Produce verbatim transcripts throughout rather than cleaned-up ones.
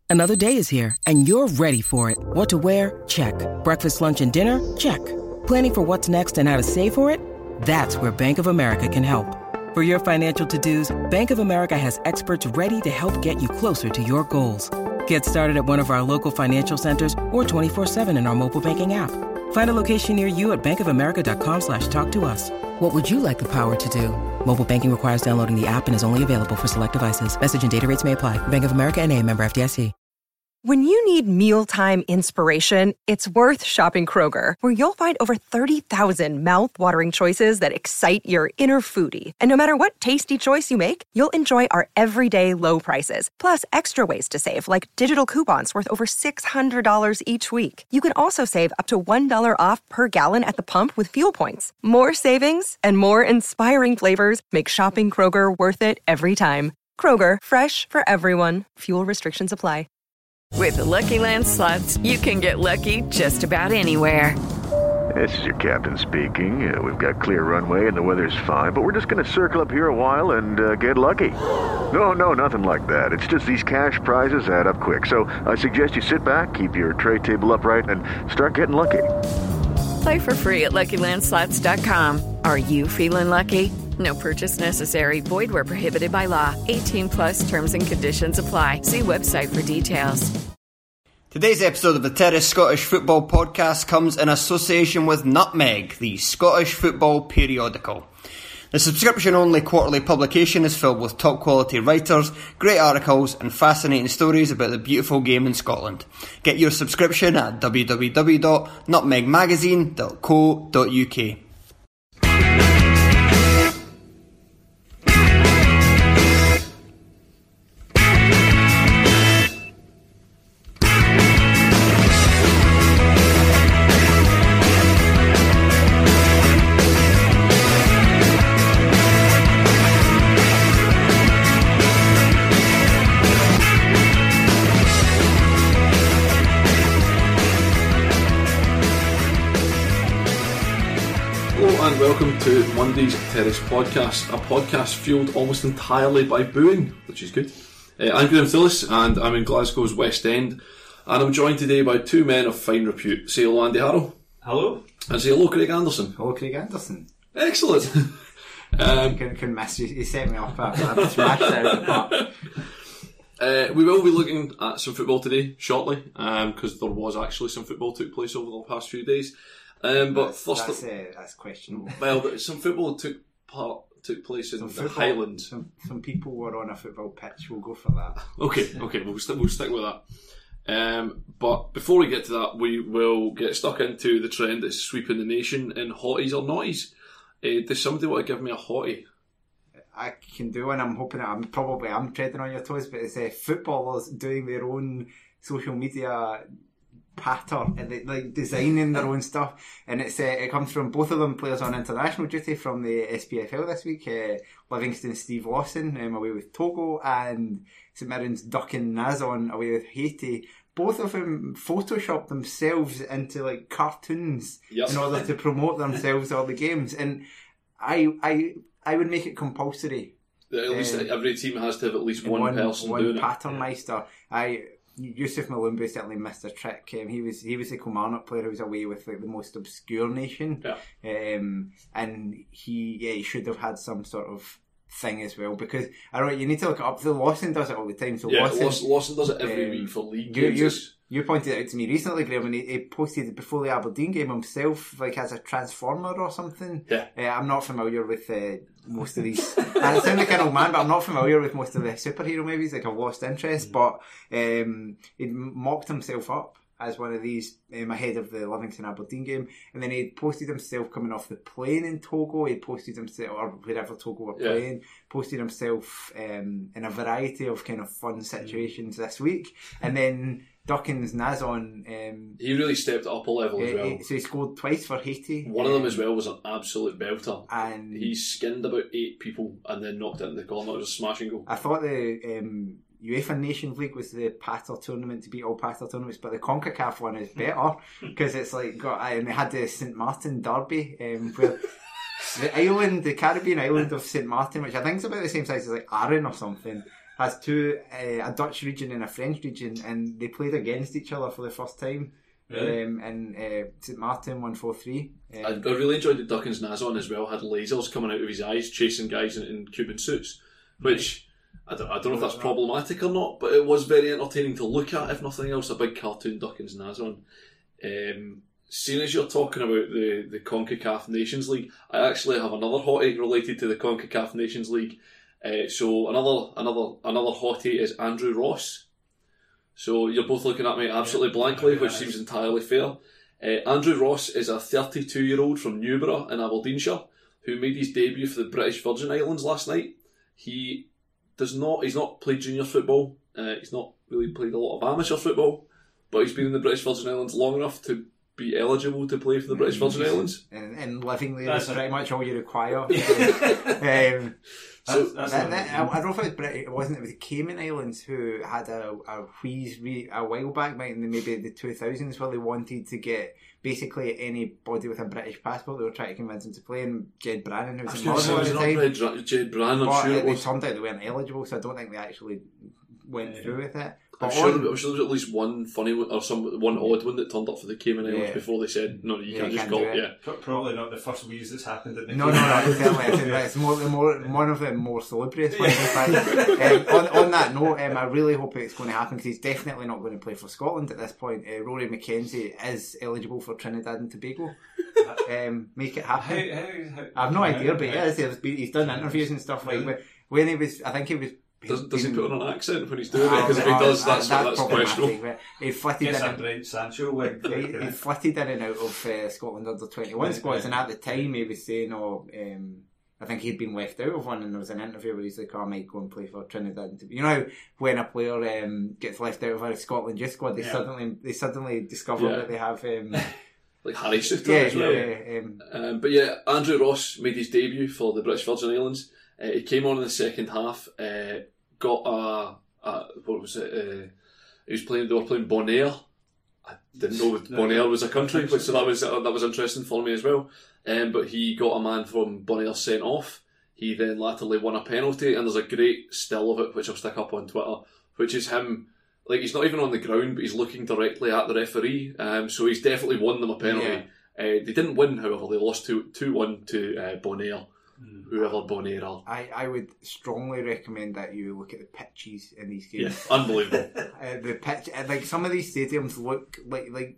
Another day is here, and you're ready for it. What to wear? Check. Breakfast, lunch, and dinner? Check. Planning for what's next and how to save for it? That's where Bank of America can help. For your financial to-dos, Bank of America has experts ready to help get you closer to your goals. Get started at one of our local financial centers or twenty-four seven in our mobile banking app. Find a location near you at bankofamerica.com slash talk to us. What would you like the power to do? Mobile banking requires downloading the app and is only available for select devices. Message and data rates may apply. Bank of America N A, member F D I C. When you need mealtime inspiration, it's worth shopping Kroger, where you'll find over thirty thousand mouth-watering choices that excite your inner foodie. And no matter what tasty choice you make, you'll enjoy our everyday low prices, plus extra ways to save, like digital coupons worth over six hundred dollars each week. You can also save up to one dollar off per gallon at the pump with fuel points. More savings and more inspiring flavors make shopping Kroger worth it every time. Kroger, fresh for everyone. Fuel restrictions apply. With the Lucky Land Slots, you can get lucky just about anywhere. This is your captain speaking. Uh, we've got clear runway and the weather's fine, but we're just going to circle up here a while and uh, get lucky. No, no, nothing like that. It's just these cash prizes add up quick. So I suggest you sit back, keep your tray table upright, and start getting lucky. Play for free at Lucky Land Slots dot com. Are you feeling lucky? No purchase necessary. Void where prohibited by law. eighteen plus terms and conditions apply. See website for details. Today's episode of the Terrace Scottish Football Podcast comes in association with Nutmeg, the Scottish football periodical. The subscription-only quarterly publication is filled with top-quality writers, great articles and fascinating stories about the beautiful game in Scotland. Get your subscription at w w w dot nutmeg magazine dot co dot u k. Welcome to Monday's Terrace Podcast, a podcast fueled almost entirely by booing, which is good. Uh, I'm Graham Thillis and I'm in Glasgow's West End, and I'm joined today by two men of fine repute. Say hello, Andy Harrow. Hello. And say hello, Craig Anderson. Hello, Craig Anderson. Excellent. um, couldn't, couldn't miss you. You set me off. I've smashed out of the park. Uh, we will be looking at some football today, shortly, because um, there was actually some football took place over the past few days. Um, but that's, first, that's, uh, that's questionable. Well, some football took part took place in some the football, Highlands. Some, some people were on a football pitch. We'll go for that. Okay, okay, we'll st- we'll stick with that. Um, but before we get to that, we will get stuck into the trend that's sweeping the nation in hotties or naughties. Uh, does somebody want to give me a hottie? I can do one. I'm hoping I'm probably I'm treading on your toes, but it's uh, footballers doing their own social media pattern and they, like designing their own stuff, and it's uh, it comes from both of them players on international duty from the S P F L this week. uh, Livingston Steve Lawson um, away with Togo, and St Mirren's Duckin Nazon away with Haiti. Both of them photoshopped themselves into like cartoons yep. in order to promote themselves all the games, and I I I would make it compulsory. At least um, every team has to have at least one, one person one doing pattern it. meister. I Yusuf Malumbu certainly missed a trick. Um, he was he was the Kilmarnock player who was away with like the most obscure nation, yeah. um, and he yeah he should have had some sort of thing as well, because I don't know, you need to look it up. The Lawson does it all the time. So yeah, Lawson, Lawson, Lawson does it every um, week for league you, games. You, you pointed it out to me recently, Graham, when he, he posted before the Aberdeen game himself, like as a transformer or something. Yeah, uh, I'm not familiar with uh, most of these. And I sound like an old man, but I'm not familiar with most of the superhero movies. Like I've lost interest, mm-hmm. but um, he mocked himself up as one of these um, ahead of the Livingston Aberdeen game, and then he posted himself coming off the plane in Togo. He posted himself, or wherever Togo were yeah. playing, posted himself um, in a variety of kind of fun situations mm. this week, and then Duckins Nazon. Um, he really stepped up a level as well. He, so he scored twice for Haiti. One um, of them as well was an absolute belter, and he skinned about eight people and then knocked it in the corner. It was a smashing goal. I thought the um, UEFA Nations League was the patter tournament to beat all patter tournaments, but the CONCACAF one is better because it's like got and they had the Saint Martin Derby, um, where the island, the Caribbean island of Saint Martin, which I think is about the same size as like Arran or something, has two, uh, a Dutch region and a French region, and they played against each other for the first time. Really? Um, and uh, Saint Martin won four three. Um, I, I really enjoyed that Duckins Nazon as well had lasers coming out of his eyes chasing guys in, in Cuban suits, which I don't, I don't know if that's problematic or not, but it was very entertaining to look at, if nothing else. A big cartoon Duckins Nazon. Um, seeing as you're talking about the, the CONCACAF Nations League, I actually have another hottie related to the CONCACAF Nations League. Uh, so another another another hottie is Andrew Ross. So you're both looking at me absolutely blankly, which seems entirely fair. Uh, Andrew Ross is a thirty-two-year-old from Newborough in Aberdeenshire who made his debut for the British Virgin Islands last night. He does not. He's not played junior football. Uh, he's not really played a lot of amateur football, but he's been in the British Virgin Islands long enough to be eligible to play for the British Virgin Islands. And, and living there That's is a- pretty much all you require. um, So That's that, a- that, I, I don't know if it was Brit- it wasn't it was the Cayman Islands who had a, a wheeze re, a while back, back in the, maybe the two thousands, where they wanted to get basically anybody with a British passport. They were trying to convince them to play, and Jed Brannon, who was in was Liverpool at the time, it Jed Brannon? I'm but sure it, it it was. turned out they weren't eligible, so I don't think they actually went Yeah. through with it. I'm But sure, on- there, I'm sure there was at least one funny one, or some one odd one that turned up for the Cayman Islands Yeah. before they said, no, you Yeah, can't you just can't call do it. it. Yeah. Pro- Probably not the first wheeze that's happened in the No, no, no, certainly isn't. It's more, the more, one of the more salubrious ones. In fact. um, on, on that note, um, I really hope it's going to happen, because he's definitely not going to play for Scotland at this point. Uh, Rory McKenzie is eligible for Trinidad and Tobago. Um, make it How, happen. how, how, I have no idea, but how- yeah, he's, he's done interviews and stuff like Really? that. When he was, I think he was. Does, does he been- put on an accent when he's doing it? Oh, Because if he oh, does, uh, that's, that's, problematic, questionable. but He flitted Gets in a and, Brent Sancho wig. he, he flitted in and out of uh, Scotland under twenty-one Right, squads, right. and at the time he was saying, "Oh, um, I think he'd been left out of one," and there was an interview where he's like, "Oh, I might go and play for Trinidad." And Tobago. You know how when a player um, gets left out of a Scotland youth squad, they Yeah. suddenly they suddenly discover Yeah. that they have. Um, Like Harry Suter yeah, as well. yeah, yeah, um, Um, but yeah, Andrew Ross made his debut for the British Virgin Islands. Uh, he came on in the second half, uh, got a, a what was it? Uh, he was playing. They were playing Bonaire. I didn't know Bonaire was a country, which so that was uh, that was interesting for me as well. Um, but he got a man from Bonaire sent off. He then latterly won a penalty, and there's a great still of it which I'll stick up on Twitter, which is him. Like, he's not even on the ground, but he's looking directly at the referee. Um, so he's definitely won them a penalty. Yeah. Uh, they didn't win, however. They lost two one to uh, Bonaire, Mm. whoever Bonaire are. I, I would strongly recommend that you look at the pitches in these Yeah, games. unbelievable. Uh, the pitch, uh, like some of these stadiums look like like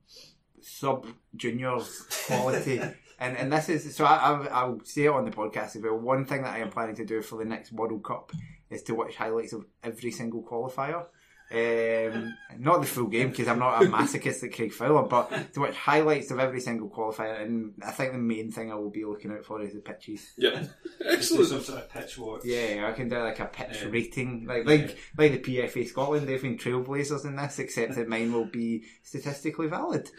sub juniors quality, and and this is so. I, I'll, I'll say it on the podcast as well. One thing that I am planning to do for the next World Cup is to watch highlights of every single qualifier. Um, not the full game, because I'm not a masochist like Craig Fowler, but to watch highlights of every single qualifier. And I think the main thing I will be looking out for is the pitches. Yeah, Just do excellent. some sort of pitch watch. Yeah, I can do like a pitch Yeah. rating, like like like the P F A Scotland. They've been trailblazers in this, except that mine will be statistically valid.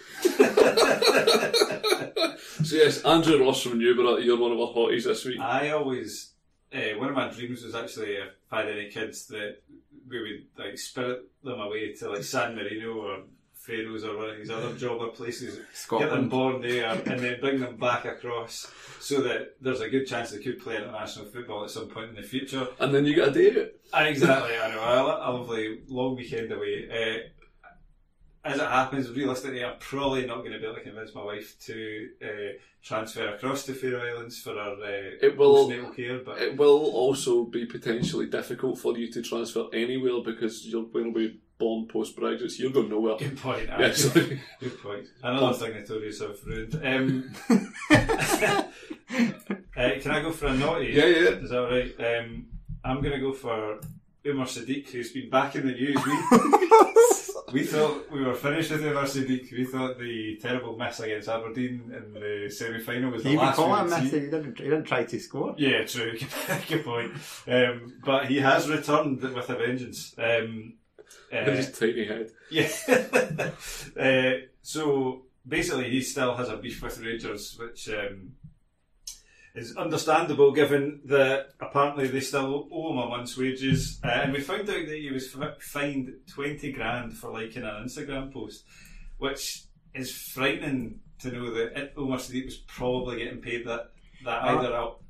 So yes, Andrew Ross from Newborough, you're one of our hotties this week. I always, uh, one of my dreams was actually if I had any kids that we would like spirit them away to like San Marino or Faroes or one of these other jobber places, get them Scotland. born there, and then bring them back across, so that there's a good chance they could play international football at some point in the future. And then you get a day of it. Ah, exactly, I know. A, a lovely long weekend away. Uh, as it happens, realistically, I'm probably not going to be able to convince my wife to uh, transfer across to Faroe Islands for our uh, It will- postnatal care. But It will also be potentially difficult for you to transfer anywhere because you're going to be born post-Brexit, so you're going nowhere. good point. Yeah, actually. so- Good point. Another thing the Tories have ruined. Um, uh, can I go for a naughty? Yeah, yeah. Is that all right? Um, I'm going to go for Umar Sadiq, who's been back in the news. We, we thought we were finished with Umar Sadiq. We thought the terrible miss against Aberdeen in the semi-final was the Can you last call we it a would miss? see. He didn't, he didn't try to score. Yeah, true. Good point. Um, but he has returned with a vengeance. Um, With uh, his tiny head. yeah. uh, so basically, he still has a beef with Rangers, which um, is understandable given that apparently they still owe him a month's wages. Uh, and we found out that he was f- fined twenty grand for liking an Instagram post, which is frightening to know that Omar Sadiq was probably getting paid that, that Uh, either a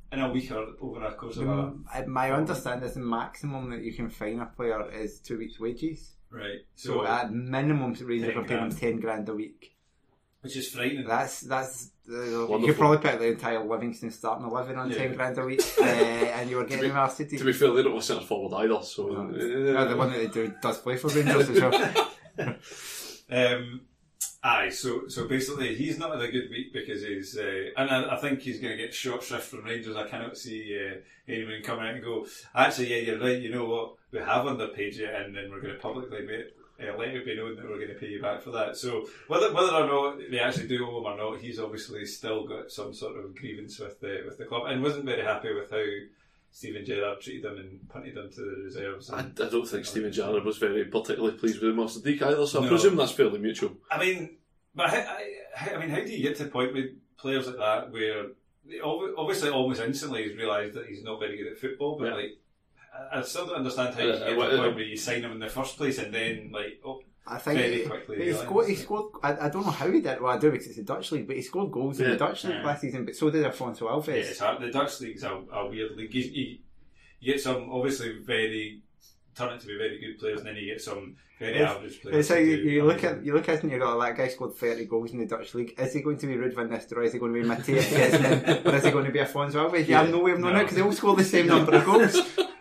in a week or over a course of a... Um, my understanding is the maximum that you can fine a player is two weeks' wages. Right. So, So, at minimum, Rangers ten are paying him grand. ten grand a week. which is frightening. That's that's. Uh, you Wonderful. could probably put the entire Livingston starting eleven on Yeah. ten grand a week, uh, and you were getting him our City. To be fair, they don't have centre forward either, so... No, uh, the one that they do does play for Rangers as well. Um, aye, so so basically he's not had a good week because he's, uh, and I, I think he's going to get short shrift from Rangers. I cannot see uh, anyone coming out and go, actually, yeah, you're right, you know what, we have underpaid you, and then we're going to publicly make, uh, let it be known that we're going to pay you back for that. So whether whether or not they actually do owe him or not, he's obviously still got some sort of grievance with the with the club, and wasn't very happy with how Steven Gerrard treated him and punted him to the reserves. I, I And, don't think Steven Gerrard was very particularly pleased with Master Deke either, so I No. presume that's fairly mutual. I mean, but how, how, I mean, how do you get to the point with players like that where they ob- obviously almost instantly he's realised that he's not very good at football, but Yeah. like I I still don't understand how you Uh, get to uh, the uh, point where you sign him in the first place and then like oh. I think Very he, quickly he realised. scored. He scored. I, I don't know how he did. Well, I do because it's the Dutch league, but he scored goals in Yeah. the Dutch league Yeah. last season. But so did Afonso Yeah, Alves. it's hard. The Dutch league's a, a weird league. You, you, you get some obviously very turn out to be very good players, and then you get some very It's- average players. It's like who you, do you look at amazing. you look at it and you go, that guy scored thirty goals in the Dutch league. Is he going to be Ruud van Nistelrooy? Is he going to be Matthias Gesman? Or is he going to be Afonso Alves? You have no way of knowing No. because they all score the same number of goals.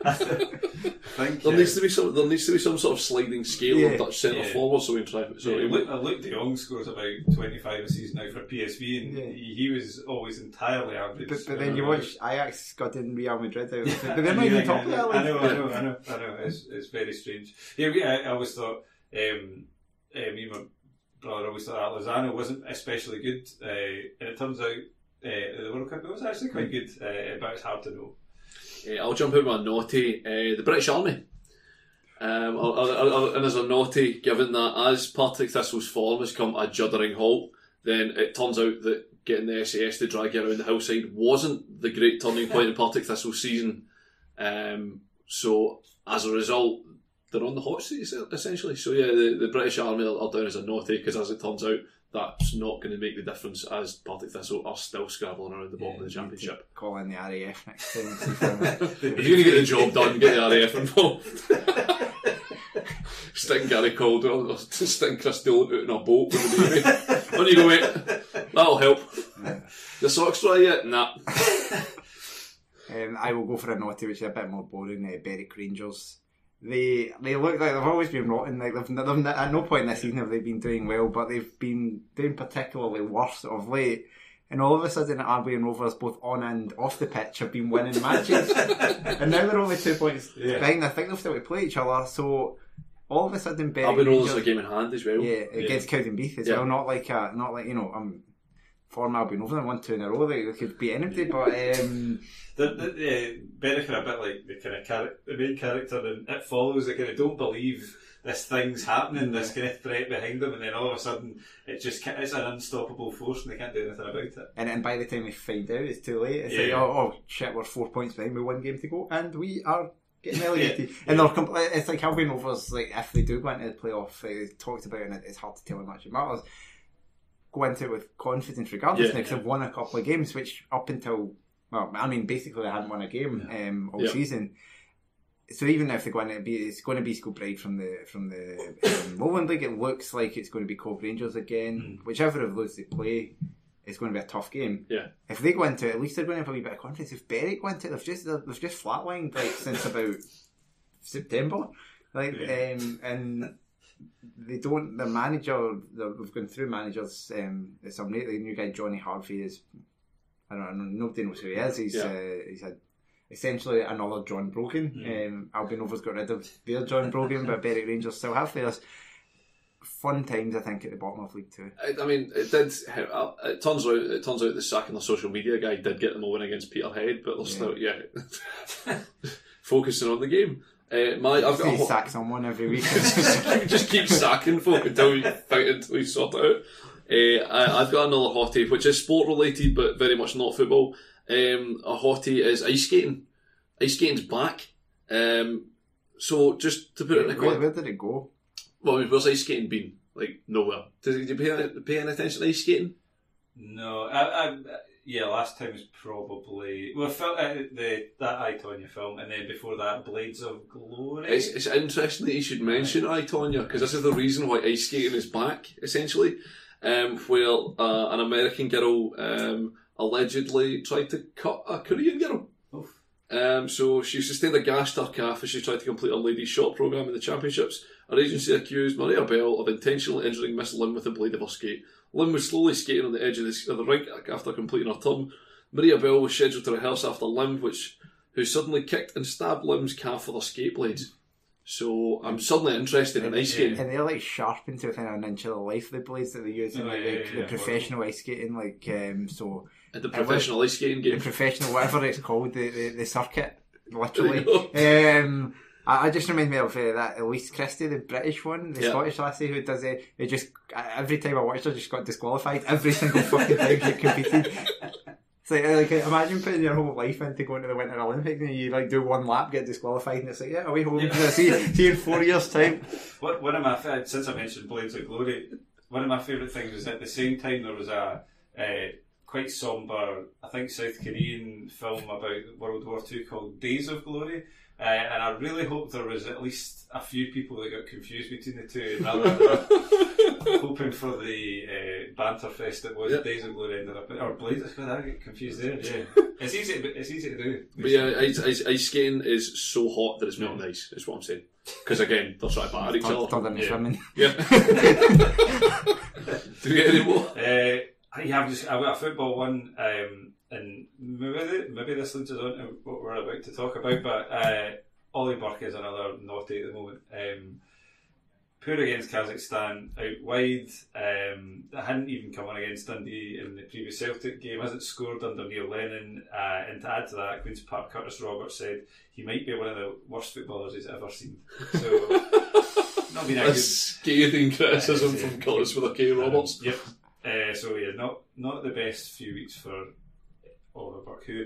Think, There uh, needs to be some. There needs to be some sort of sliding scale Yeah. of Dutch centre Yeah. forward, so we can try. So yeah, we- Luke, uh, Luke de Jong scores about twenty-five a season now for P S V, and Yeah. he, he was always entirely average. But, but then you Uh, watch Ajax scudding Real Madrid out. But I they're not know, even I top of know, that I league. know, I know, I know, I know. It's, it's very strange. Yeah, we, I, I always thought, um, uh, me and my brother always thought that Lozano wasn't especially good, uh, and it turns out uh, the World Cup it was actually quite good, uh, but it's hard to know. Uh, I'll jump in with a naughty. Uh, the British Army. Um, I'll- I'll- I'll- and as a naughty, given that as Partick Thistle's form has come a juddering halt, then it turns out that getting the S A S to drag you around the hillside wasn't the great turning point in Partick Thistle's season. Um, so as a result, they're on the hot seat essentially. So yeah, the, the British Army are, are down as a naughty because, as it turns out, that's not going to make the difference as Partick Thistle are still scrabbling around the bottom of the championship. Call in the R A F next time. and see if they're- If you're going to get the job done, get the R A F involved. Sticking Gary Caldwell or sticking Chris Dillon out in a boat with the baby. On you go, mate. That'll help. Your socks dry yet? Nah. Um, I will go for a naughty, which is a bit more boring. Uh, Berwick Rangers. They they look like they've always been rotten. Like they've, they've at no point in this season have they been doing well, but they've been doing particularly worse of late. And all of a sudden, Albion Rovers, both on and off the pitch, have been winning matches. And now they're only two points Yeah. behind. I think they'll still to play each other. So all of a sudden, Berwick Albion Rovers Rangers, a game in hand as well. yeah, against Cowdenbeath as Yeah. well. Not like a, not like you know, um, former Albion Rovers won two in a row. They, they could beat anybody, but um, The, the, the Berwick are a bit like the kind of char- the main character in It Follows. They kind of don't believe this thing's happening, this kind of threat behind them, and then all of a sudden it just ca- it's an unstoppable force, and they can't do anything about it. and, and by the time they find out, it's too late. It's Yeah. like, oh, oh shit, we're four points behind with one game to go, and we are getting relegated. Yeah. And they're compl- it's like Albion Rovers, like if they do go into the playoff, uh, talked about, and it, it's hard to tell how much it matters. Go into it with confidence, regardless, Yeah. because they've won a couple of games, which up until well, I mean, basically they hadn't won a game um, all Yeah. season. So even if they're going to be, it's going to be Skilbride from the from the um, Lowland League. It looks like it's going to be Cove Rangers again. Mm. Whichever of those they play, it's going to be a tough game. Yeah. If they go into it, at least they're going to have a wee bit of confidence. If Berwick go into it, they've just they've just flatlined like since about September, like Yeah. um, and they don't. The manager, they're- we've gone through managers. Um, some the new guy Johnny Harvey is. I don't know. Nobody knows who he is. He's Yeah. uh, he's a, essentially another John Brogan. Mm. Um, Albion Rovers got rid of their John Brogan, but Berwick Rangers still have theirs. Fun times, I think, at the bottom of League Two. I, I mean, it did. It turns out. It turns out the sacking the social media guy did get them a win against Peterhead, but they're still, yeah, focusing on the game. Uh, my, I've got a He ho- sack someone every week. just keep sacking folk until you fight until you sort it out. Uh, I, I've got another hottie, which is sport related, but very much not football. Um, a hottie is ice skating. Ice skating's back. Um, so just to put it in a where, context, where did it go? well, I mean, where's ice skating been? Like nowhere. Did you pay any, pay any attention to ice skating? No, I, I, yeah, last time was probably well, fil- uh, the that I, Tonya film, and then before that, Blades of Glory. It's, it's interesting that you should mention I, Tonya, because this is the reason why ice skating is back, essentially. Um, where uh, an American girl um, allegedly tried to cut a Korean girl. Oof. Um, so she sustained a gash to her calf as she tried to complete a ladies' shot programme in the championships. Her agency accused Maria Bell of intentionally injuring Miss Lim with the blade of her skate. Lim was slowly skating on the edge of the, of the rink after completing her turn. Maria Bell was scheduled to rehearse after Lim, which who suddenly kicked and stabbed Lim's calf with her skate blades. So I'm suddenly interested in ice skating. And they're like sharpened to within an inch of the life, the blades that they use in Oh, like yeah, the, yeah, the yeah. professional ice skating, like um, so. At the professional ice skating game. The professional, whatever it's called, the, the, the circuit, literally. There um, I, I just remind me of uh, that Elise Christie, the British one, the Yeah. Scottish lassie who does it. It just every time I watched her, just got disqualified every single fucking time she competed. It's like, like imagine putting your whole life into going to the Winter Olympics and you like do one lap, get disqualified, and it's like, yeah, away home. Yeah. see, see you in four years' time. What, one of my fa- since I mentioned Blades of Glory, one of my favourite things was at the same time there was a uh, quite sombre, I think South Korean film about World War Two called Days of Glory, uh, and I really hope there was at least a few people that got confused between the two, and rather than hoping for the uh, banter fest that was Yep. Days of Glory ended up or Blades. God, I get confused there. Yeah, it's easy. To, it's easy to do. But yeah, ice, ice, ice skating is so hot that it's melting ice, is what I'm saying. Because again, they're trying to batter each Turn, turn other. into Yeah. swimming. Yeah. Do we get any more? Uh, yeah, I've just I've got a football one, um, and maybe maybe this leads us on to what we're about to talk about. But uh, Ollie Burke is another naughty at the moment. Um, poor against Kazakhstan, out wide. Um, that hadn't even come on against Dundee in the previous Celtic game. Hasn't scored under Neil Lennon. Uh, and to add to that, Queen's Park Curtis Roberts said he might be one of the worst footballers he's ever seen. So not been a A good. scathing criticism Yeah, from Curtis with a K Roberts. Um, yep. Uh, so yeah, not not the best few weeks for Oliver Burke, who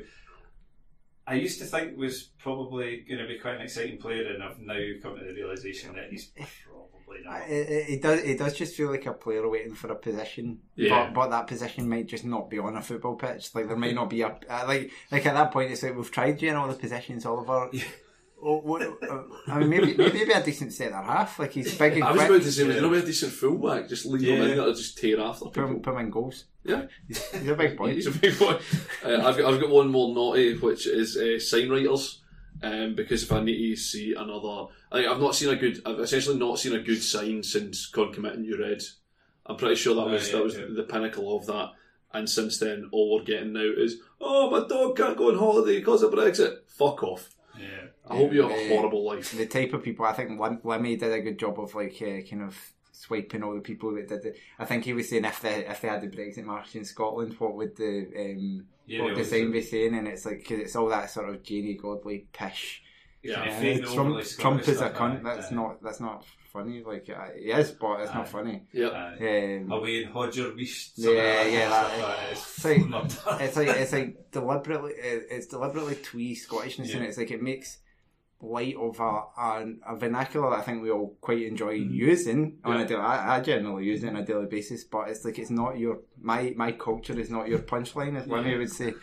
I used to think was probably going to be quite an exciting player, and I've now come to the realisation that he's probably not. It, it, it does. It does just feel like a player waiting for a position, Yeah. but, but that position might just not be on a football pitch. Like there might not be a uh, like like at that point. It's like we've tried you in all the positions, Oliver. Oh, what, uh, I mean, maybe maybe a decent centre half. Like he's big and I was quick. about to say, was there not be a decent fullback? Just leave him Yeah. in there to just tear after Put people. him, put him in goals. Yeah. He's, he's a big boy. He's a big boy. Uh, I've got I've got one more naughty, which is uh, sign writers. Um, because if I need to see another, I, I've not seen a good. I've essentially not seen a good sign since Concomitant You Read. I'm pretty sure that was Oh, yeah, that was yeah. the pinnacle of that. And since then, all we're getting now is, oh, my dog can't go on holiday because of Brexit. Fuck off. Yeah. I hope you have a Yeah. horrible life. The type of people, I think Lim- Limmy did a good job of like uh, kind of swiping all the people that did it. I think he was saying if they if they had the Brexit march in Scotland, what would the um, Yeah, what would the they sign always be saying? And it's like cause it's all that sort of Janie Godley pish. Yeah. Yeah, Uh, fake Trump, overly Trump Scottish is a stuff, cunt. aye, That's aye. not that's not funny. Like uh, he is, but it's Aye. not funny. Yeah. Uh, Um, away in Hodger Wish. Yeah, yeah, that- that it's like is. it's like it's like deliberately it- it's deliberately twee Scottishness in Yeah. it. It's like it makes light of a, a, a vernacular that I think we all quite enjoy using on Yeah. a daily. I, I generally use it on a daily basis, but it's like it's not your my my culture is not your punchline, as Lemmy would say.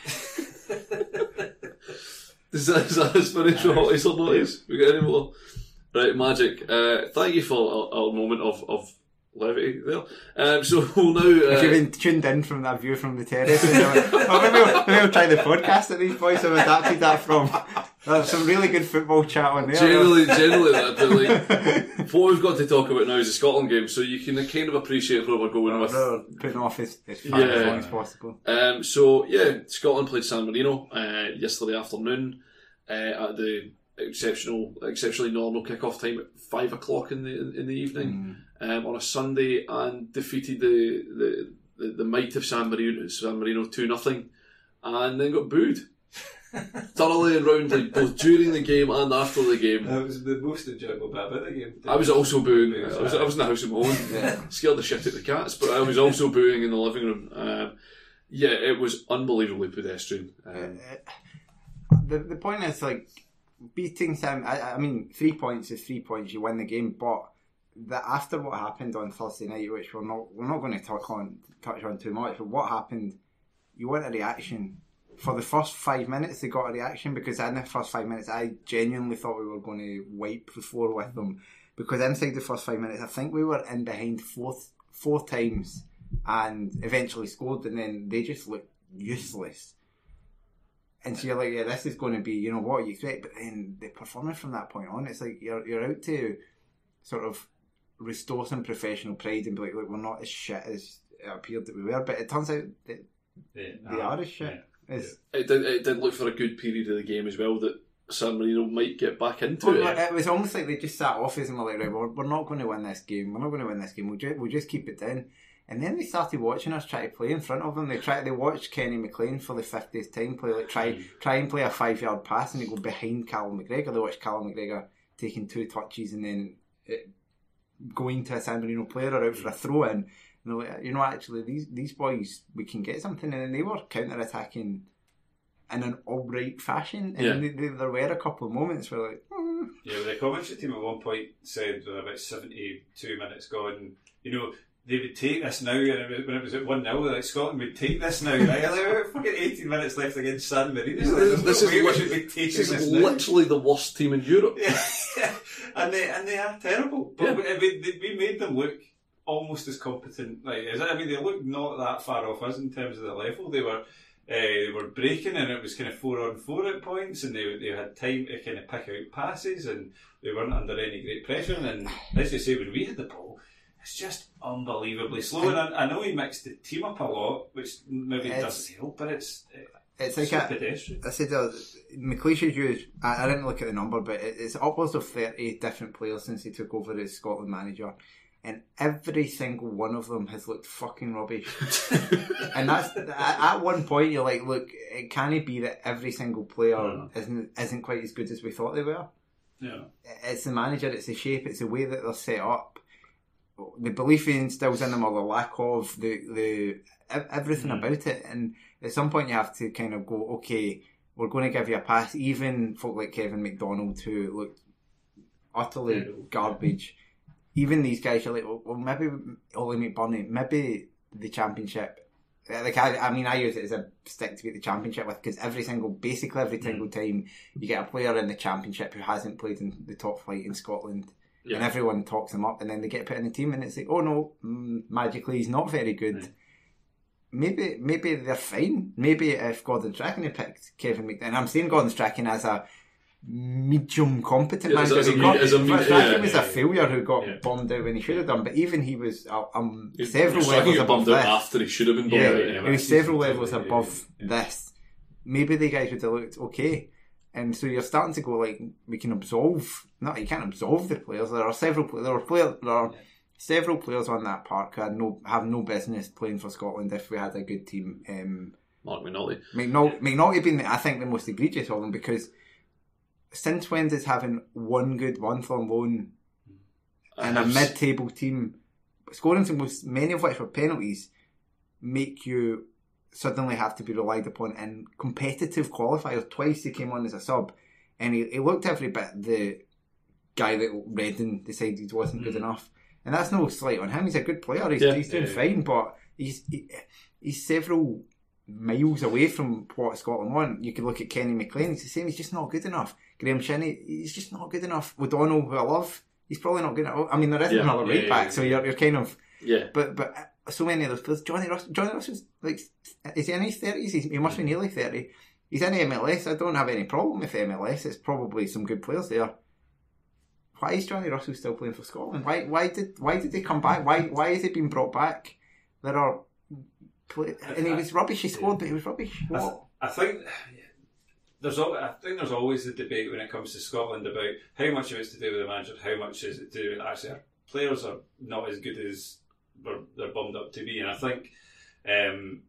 Is that, is that as many hotties or naughties? We got any more? Right, Magic. Uh, thank you for a, a moment of, of levity there. Um, so we'll now. If you've Uh, been tuned in from that view from the terrace, and you're like, oh, maybe, we'll, maybe we'll try the podcast that these boys have adapted that from. There's some really good football chat on there. generally, generally, that, but like, what we've got to talk about now is the Scotland game, so you can kind of appreciate where we're going with. Rather putting off as, as far Yeah. as long as possible. Um, so yeah, Scotland played San Marino uh, yesterday afternoon uh, at the exceptional, exceptionally normal kick-off time at five o'clock in the in, in the evening um, on a Sunday, and defeated the the, the, the might of San Marino, San Marino two nothing, and then got booed thoroughly and roundly, both during the game and after the game. That was the most enjoyable bit about the game. I was also booing. I was, I was in the house of my own, scared the shit out of the cats, but I was also booing in the living room. Um, yeah, it was unbelievably pedestrian. Um, The the point is like beating Sam. I, I mean, three points is three points. You win the game, but the, after what happened on Thursday night, which we're not we're not going to touch on touch on too much, but what happened you want a reaction. For the first five minutes, they got a reaction because in the first five minutes, I genuinely thought we were going to wipe the floor with them. Because inside the first five minutes, I think we were in behind four, four times and eventually scored, and then they just looked useless. And so you're like, yeah, this is going to be, you know, what you expect. But then the performance from that point on, it's like you're you're out to sort of restore some professional pride and be like, look, we're not as shit as it appeared that we were. But it turns out that yeah, they uh, are as shit. Yeah. It did, it did look for a good period of the game as well that San Marino might get back into well, it. It was almost like they just sat off us and were like, right, we're, we're not going to win this game. We're not going to win this game. We'll just, we'll just keep it down. And then they started watching us try to play in front of them. They try. They watched Kenny McLean for the fiftieth time play like try mm. try and play a five yard pass and they go behind Callum McGregor. They watched Callum McGregor taking two touches and then it, going to a San Marino player or out for a throw in. And they're like, you know, actually these these boys, we can get something. And then they were counter attacking in an alright fashion, and yeah. they, they, there were a couple of moments where like, mm. yeah, the commentary team at one point said with about seventy-two minutes gone, you know, they would take this now, and it was, when it was at one nil, like Scotland would take this now, right? Like, about fucking eighteen minutes left against San Marino. Like, there's this no is way li- we should be taking this this is now. literally the worst team in Europe. Yeah, and they and they are terrible. But yeah. we, we, we made them look almost as competent. Like, I mean, they looked not that far off us in terms of the level. They were. Uh, they were breaking and it was kind of four on four at points and they they had time to kind of pick out passes and they weren't under any great pressure, and as you say, when we had the ball it's just unbelievably slow, and I, I know he mixed the team up a lot, which maybe it's, doesn't help, but it's it's, it's like so a, pedestrian. I said uh, McLeish used, I, I didn't look at the number, but it, it's upwards of thirty different players since he took over as Scotland manager. And every single one of them has looked fucking rubbish. And that's at, at one point you're like, look, it can't be that every single player mm. isn't isn't quite as good as we thought they were. Yeah, it's the manager, it's the shape, it's the way that they're set up, the belief he instills in them or the lack of the the everything mm. about it. And at some point you have to kind of go, okay, we're going to give you a pass. Even folk like Kevin McDonald, who looked utterly yeah. garbage. Even these guys are like, well, maybe Ollie McBurney, maybe the championship. Like I, I mean, I use it as a stick to beat the championship with, because every single, basically every single time you get a player in the championship who hasn't played in the top flight in Scotland, yeah. and everyone talks them up, and then they get put in the team, and it's like, oh no, mm, magically he's not very good. Mm. Maybe, maybe they're fine. Maybe if Gordon Strachan had picked Kevin McDonald, and I'm saying Gordon Strachan as a medium competent yeah, manager. As a, got, as a, Strachan yeah, was yeah, a failure who got yeah. bombed out when he should have done, but even he was uh, um, he, several he levels above bombed this. Out after he should have been bombed yeah, out. Yeah, he was several levels above yeah. this. Maybe the guys would have looked okay. And so you're starting to go like, we can absolve. No, you can't absolve the players. There are several. There are players. There are yeah. several players on that park who had no have no business playing for Scotland if we had a good team. Um, Mark McNulty. McNulty, McNulty being, I think, the most egregious of them, because since when does having one good month on loan in a mid-table team, scoring some most, many of which were penalties, make you suddenly have to be relied upon in competitive qualifiers? Twice he came on as a sub, and he, he looked every bit the guy that Redden decided wasn't mm. good enough. And that's no slight on him. He's a good player. He's, yeah, he's doing yeah, fine, yeah. but he's he, he's several miles away from what Scotland want. You could look at Kenny McLean. He's the same. He's just not good enough. Graham Shinney, he's just not good enough. O'Donnell, who I love, he's probably not good enough. I mean, there isn't yeah, another right yeah, back, yeah, so yeah. you're you're kind of yeah. But but so many of those players. Johnny Russell, Johnny Russell's like, is he in his thirties? He must be nearly thirty. He's in M L S. I don't have any problem with M L S. It's probably some good players there. Why is Johnny Russell still playing for Scotland? Why why did why did he come back? Why why is he being brought back? There are, and he was rubbish. He scored, but he was rubbish. I, th- I think there's al- I think there's always the debate when it comes to Scotland about how much of it's to do with the manager, how much is it to do with actually our players are not as good as they're, they're bummed up to be, and I think, um,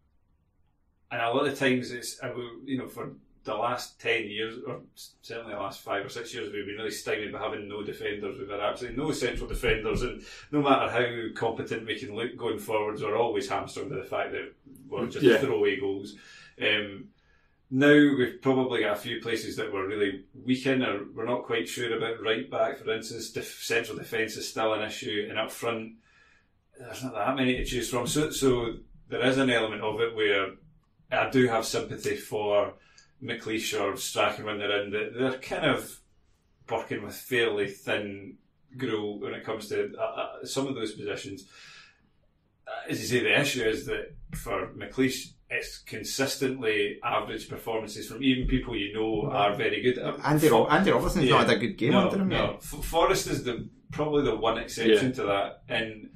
and a lot of times it's you know for. The last ten years, or certainly the last five or six years, we've been really stymied by having no defenders. We've had absolutely no central defenders, and no matter how competent we can look going forwards, we're always hamstrung by the fact that we're just yeah. throwaway goals. Um, now we've probably got a few places that we're really weak in, or we're not quite sure about. Right back, for instance, def- central defence is still an issue, and up front, there's not that many to choose from. So, so there is an element of it where I do have sympathy for McLeish or Strachan when they're in. They're kind of working with fairly thin gruel when it comes to uh, uh, some of those positions. Uh, as you say, the issue is that for McLeish, it's consistently average performances from even people you know are very good. Andy, Ro- Andy Robertson's yeah. not had a good game no, under him no. yet. F- Forrest is the probably the one exception yeah. to that. And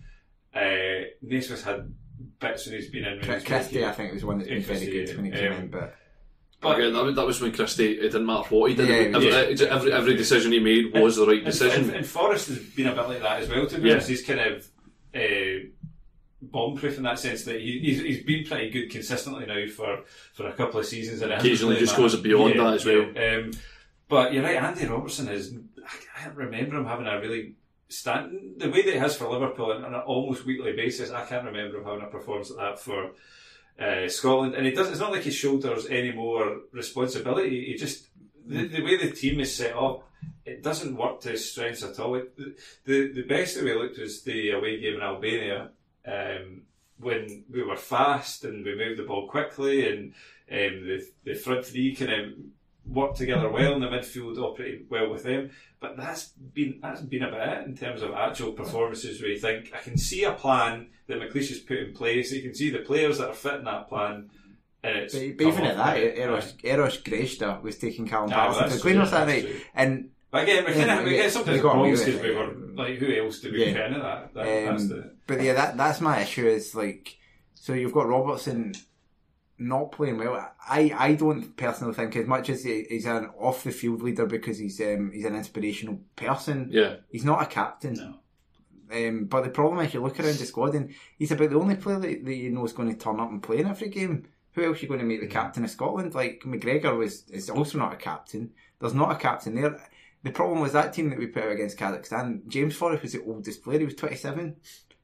uh, Naismith's had bits when he's been in. When Christie, I think, was one that's been very good when he came um, in, but. But again, that, that was when Christie, it didn't matter what he did. Yeah, every, yeah. every every decision he made was and, the right decision. And, and, and Forrest has been a bit like that as well, to be yeah. honest. He's kind of uh, bomb-proof in that sense that he, he's, he's been pretty good consistently now for, for a couple of seasons. And occasionally just goes beyond yeah, that as well. Yeah. Um, but you're right, Andy Robertson is, I can't remember him having a really stand the way that he has for Liverpool on an almost weekly basis. I can't remember him having a performance like that for Uh, Scotland, and he does. It's not like he shoulders any more responsibility. He just the, the way the team is set up, it doesn't work to his strengths at all. It, the the best that we looked was the away game in Albania, um, when we were fast and we moved the ball quickly, and um, the the front three kind of worked together well, and the midfield operated well with them. But that's been that's been about it in terms of actual performances where you think, I can see a plan that McLeish has put in place. You can see the players that are fitting that plan. And it's but, but even at that, Eros, Eros Gresta was taking Callum no, Paterson to Cleaners that night. And but again, we kind of, we get sometimes balls because we were it. like, who else do we yeah. put into that? that um, that's the... But yeah, that that's my issue. Is like, so you've got Robertson not playing well. I, I don't personally think, as much as he, he's an off the field leader because he's um, he's an inspirational person. Yeah, he's not a captain. No. Um, but the problem is, you look around the squad and he's about the only player that, that you know is going to turn up and play in every game. Who else are you going to make the captain of Scotland? Like McGregor was is also not a captain. There's not a captain there. The problem was that team that we put out against Kazakhstan. James Forrest was the oldest player. He was twenty-seven.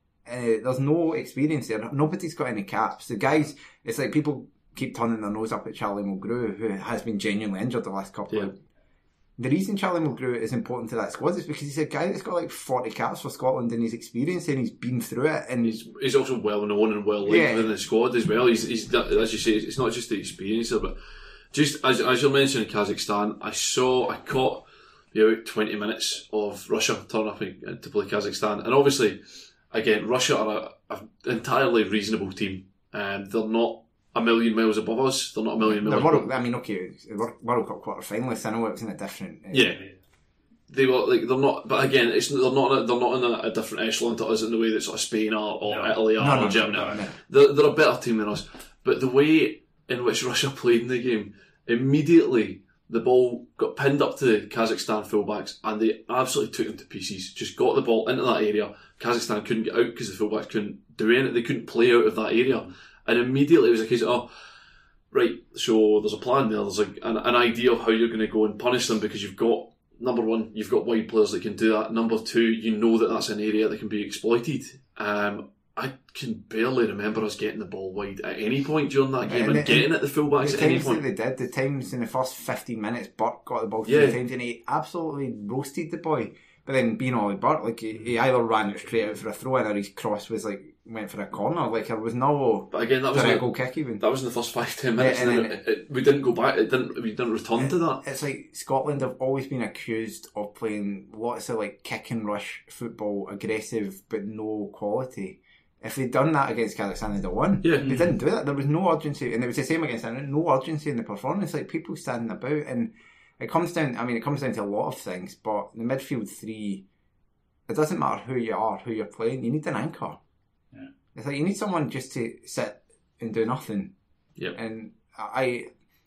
Uh, there's no experience there. Nobody's got any caps. The guys, it's like people keep turning their nose up at Charlie Mulgrew, who has been genuinely injured the last couple yeah. of. The reason Charlie Mulgrew is important to that squad is because he's a guy that's got like forty caps for Scotland and he's experienced and he's been through it. And he's, he's also well known and well liked yeah. within the squad as well. He's, he's as you say, it's not just the experience, but just as as you're mentioning Kazakhstan, I saw I caught you know, twenty minutes of Russia turn up to play Kazakhstan, and obviously, again, Russia are an entirely reasonable team. Um, they're not a million miles above us. They're not a million miles. World, I mean, okay, World Cup quarter finalists. I know it was in a different. Uh, yeah, they were like they're not. But again, it's they're not. They're not in a, a different echelon to us in the way that sort of Spain are or no. Italy are no, or no, Germany. No, no. They're, they're a better team than us. But the way in which Russia played in the game, immediately the ball got pinned up to the Kazakhstan fullbacks and they absolutely took them to pieces. Just got the ball into that area. Kazakhstan couldn't get out because the fullbacks couldn't do anything. They couldn't play out of that area. And immediately it was a case of, oh, right, so there's a plan there. There's a, an, an idea of how you're going to go and punish them because you've got, number one, you've got wide players that can do that. Number two, you know that that's an area that can be exploited. Um, I can barely remember us getting the ball wide at any point during that game and, and getting at the fullbacks at any point. The times that they did, the times in the first fifteen minutes, Burke got the ball three yeah. times and he absolutely roasted the boy. But then being Ollie Burke, like he, he either ran it straight out for a throw in or his cross was like went for a corner. Like there was no. But again, that was a like, goal kick even. That was in the first five ten minutes, yeah, and, and then it, it, we didn't go back. It didn't. We didn't return it, to that. It's like Scotland have always been accused of playing lots of like kick and rush football, aggressive but no quality. If they'd done that against Kazakhstan, they'd have won. Yeah. They didn't do that. There was no urgency, and it was the same against Ireland. No urgency in the performance. Like people standing about, and it comes down. I mean, it comes down to a lot of things, but the midfield three. It doesn't matter who you are, who you're playing. You need an anchor. Yeah. It's like you need someone just to sit and do nothing. Yep. And I,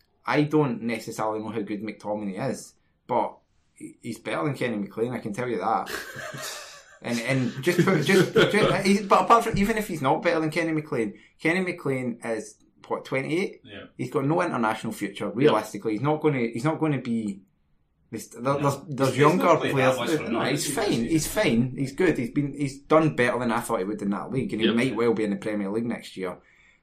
I don't necessarily know how good McTominay is, but he's better than Kenny McLean. I can tell you that. And and just put, just, just he's, but apart from even if he's not better than Kenny McLean, Kenny McLean is what twenty-eight. Yeah. He's got no international future. Realistically, he's not going to. He's not going to be. There's, there's, there's he's younger players. No, he's fine. He's fine. He's good. He's been. He's done better than I thought he would in that league, and he yep. might well be in the Premier League next year.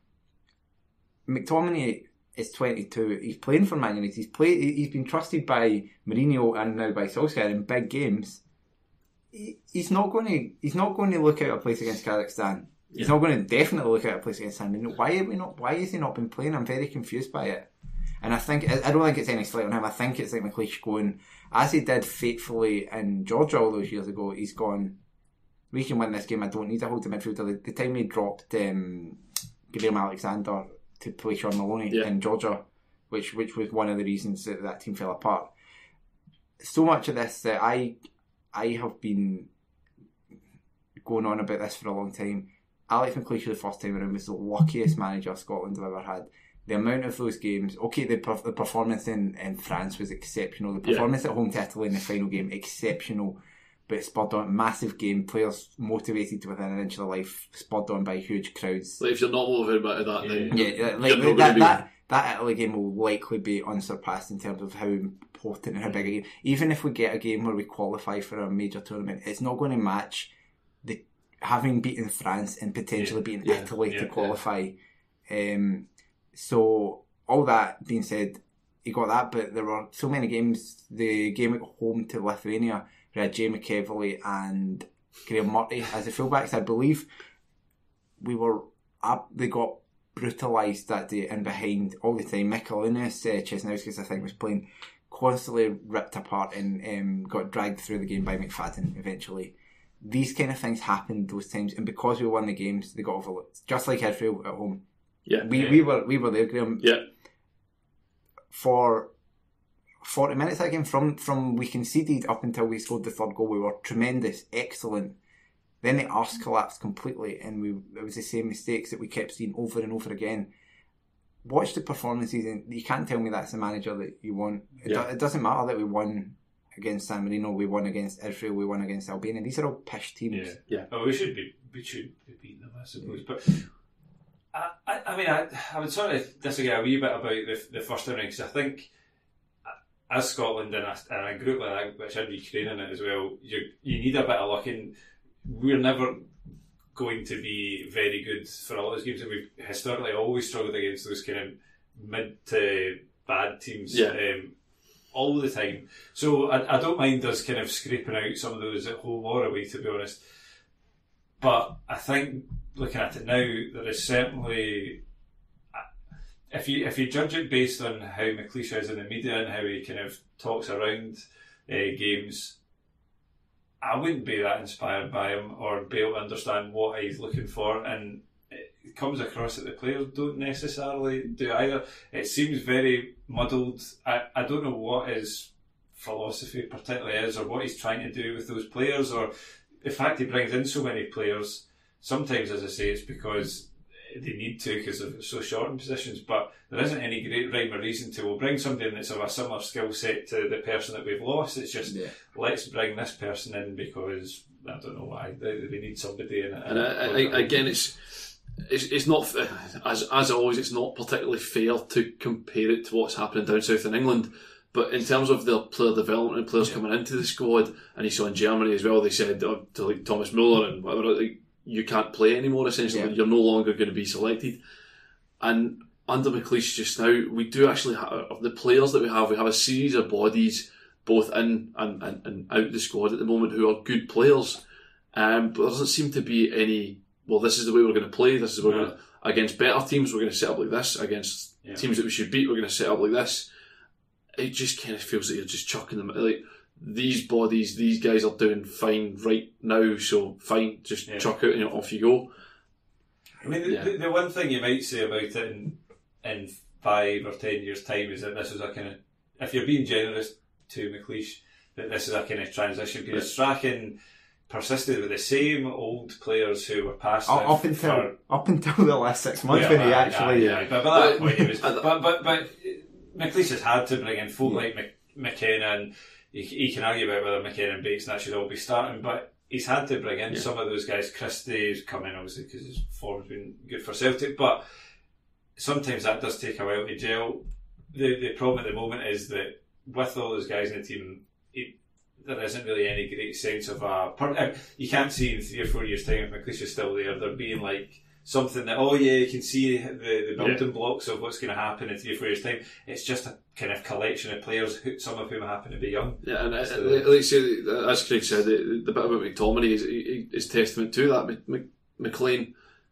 McTominay is twenty-two. He's playing for Man United. He's played. He's been trusted by Mourinho and now by Solskjaer in big games. He's not going to. He's not going to look out a place against Kazakhstan He's yeah. not going to definitely look at a place against San. Why are we not? Why has he not been playing? I'm very confused by it. And I think I don't think it's any slight on him. I think it's like McLeish going, as he did faithfully in Georgia all those years ago. He's gone, we can win this game. I don't need a holding midfielder. The, the time he dropped um, Graham Alexander to play Sean Maloney yeah. in Georgia, which which was one of the reasons that that team fell apart. So much of this that I I have been going on about this for a long time. Alex McLeish, the first time around, was the luckiest manager Scotland have ever had. The amount of those games, okay, the, per- the performance in, in France was exceptional. The performance yeah. at home to Italy in the final game, exceptional. But spurred on, massive game, players motivated to within an inch of their life, spurred on by huge crowds. Like if you're not motivated by that, then yeah, like, like that, be... that that Italy game will likely be unsurpassed in terms of how important and how big a game. Even if we get a game where we qualify for a major tournament, it's not going to match the having beaten France and potentially yeah. beaten yeah. Italy yeah. to qualify. Yeah. Um, so all that being said, he got that, but there were so many games. The game at home to Lithuania, we had Jay McEvely and Graham Murray as the fullbacks. I believe we were up. They got brutalised that day and behind all the time. Michaelinas, uh, Chesnauskas, I think, was playing constantly ripped apart and um, got dragged through the game by McFadden eventually. These kind of things happened those times, and because we won the games, they got overlooked. Just like Huddersfield at home. Yeah, we yeah. we were we were there, Graham. Yeah. For forty minutes that game, from from we conceded up until we scored the third goal, we were tremendous, excellent. Then the arse collapsed completely, and we it was the same mistakes that we kept seeing over and over again. Watch the performances, and you can't tell me that's the manager that you want. It, yeah. do, it doesn't matter that we won against San Marino, we won against Israel, we won against Albania. These are all pish teams. Yeah, yeah. Oh, we should be we should be beating them, I suppose. But I, I, I mean, I, I would sort of disagree a wee bit about the the first inning, because I think as Scotland in a, in a group like that, which had Ukraine in it as well, you you need a bit of luck, and we're never going to be very good for all those games, and we've historically always struggled against those kind of mid to bad teams. Yeah. Um, all the time. So I, I don't mind us kind of scraping out some of those at home or away, to be honest. But I think looking at it now, there is certainly, if you if you judge it based on how McLeish is in the media and how he kind of talks around uh, games, I wouldn't be that inspired by him or be able to understand what he's looking for, and it comes across that the players don't necessarily do either. It seems very muddled. I, I don't know what his philosophy particularly is, or what he's trying to do with those players, or the fact he brings in so many players. Sometimes, as I say, it's because they need to, because they're so short in positions, but there isn't any great rhyme or reason to, we'll bring somebody in that's of a similar skill set to the person that we've lost. It's just, yeah. let's bring this person in because, I don't know why, they, they need somebody in it. And I, I, again, it's It's, it's not, as as always, it's not particularly fair to compare it to what's happening down south in England. But in terms of their player development and players yeah. coming into the squad, and you saw in Germany as well, they said uh, to like Thomas Muller and whatever, like, you can't play anymore. Essentially, yeah. you're no longer going to be selected. And under McLeish just now, we do actually have of the players that we have. We have a series of bodies both in and, and, and out the squad at the moment who are good players. Um, but there doesn't seem to be any. Well, this is the way we're going to play. This is we're yeah. going to, against better teams. We're going to set up like this. Against yeah. teams that we should beat, we're going to set up like this. It just kind of feels like you're just chucking them. Like these bodies, these guys are doing fine right now. So fine, just yeah. chuck out and off you go. I mean, the, yeah. the, the one thing you might say about it in in five or ten years' time is that this is a kind of, if you're being generous to McLeish, that this is a kind of transition period. Strachan persisted with the same old players who were passed up, up until for, up until the last six months yeah, when he actually yeah, yeah. But, but, that point he was, but but but McLeish has had to bring in folk yeah. like McKenna, and he, he can argue about whether McKenna and Bates and that should all be starting, but he's had to bring in yeah. some of those guys. Christie's come in obviously because his form's been good for Celtic, but sometimes that does take a while to gel. The the problem at the moment is that with all those guys in the team, it, there isn't really any great sense of a. You can't see in three or four years' time if McLeish is still there, there being like something that, oh yeah, you can see the, the building yeah. blocks of what's going to happen in three or four years' time. It's just a kind of collection of players, who, some of whom happen to be young. Yeah, and so, uh, like say, as Craig said, the, the bit about McTominay is, is testament to that. Mc, McLean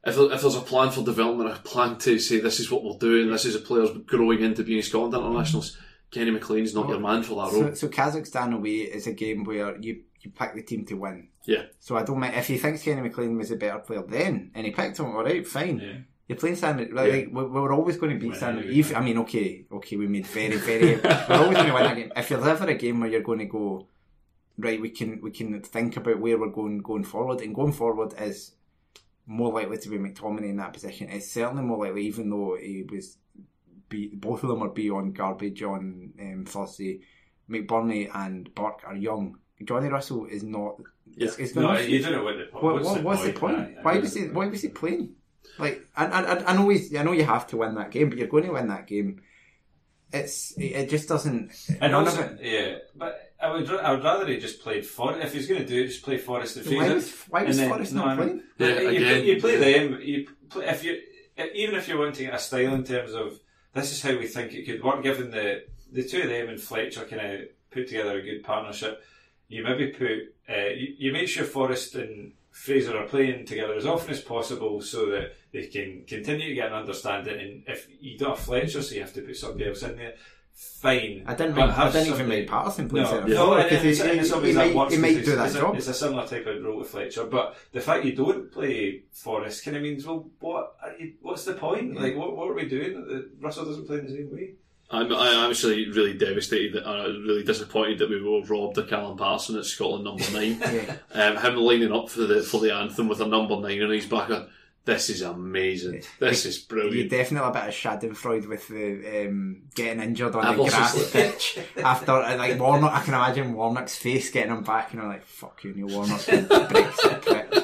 if, there, if there's a plan for development, a plan to say this is what we're doing, this is a players growing into being Scotland internationals, Kenny McLean's not oh, your man for that so, role. So Kazakhstan away is a game where you, you pick the team to win. Yeah. So I don't mind if he thinks Kenny McLean was a better player then, and he picked him. All right, fine. Yeah. You're playing Standard. Like, yeah. we, we're always going to beat Standard. Even, I mean, okay, okay, we made very, very. We're always going to win that game. If there's ever a game where you're going to go, right, we can we can think about where we're going going forward, and going forward is more likely to be McTominay in that position. It's certainly more likely, even though he was, be, both of them are beyond garbage on um, Thursday. McBurney and Burke are young. Johnny Russell is not. Yeah. Is, is no, not, you don't know what the point. What, what's, what, the, what's point? the point? I, I why was he? Why was he playing? Like, I, I, I know he's, I know you have to win that game, but you're going to win that game. It's, it just doesn't. And none also, of it. yeah, but I would, I would rather he just played Forest. If he's going to do it, just play Forest and Why was, why was then, Forest no, not I mean, playing? Yeah, you, again, you play them. You play, if you even if you're wanting a style in terms of this is how we think it could work. Given the the two of them and Fletcher kind of put together a good partnership, you maybe put uh, you, you make sure Forest and Fraser are playing together as often as possible so that they can continue to get an understanding. And if you don't have Fletcher, so you have to put somebody else in there. Fine. I didn't. But Make, I didn't even make Patterson play no, centre no, forward and because it's, he, and it's he, obvious he, that might, works he might do that it's job. A, it's a similar type of role to Fletcher, but the fact you don't play Forest kind of means, well, what? Are you, what's the point? Like, what, what are we doing? Russell doesn't play in the same way. I'm, I'm actually really devastated and uh, really disappointed that we were robbed of Callum Paterson at Scotland number nine. yeah. um, him lining up for the for the anthem with a number nine on his back. uh, This is amazing. This is brilliant. You definitely a bit of Schadenfreude with the um, getting injured on I've the grass also- pitch after uh, like Warnock. I can imagine Warnock's face getting him back, and I'm like, "Fuck you, Neil Warnock." Brexit prick.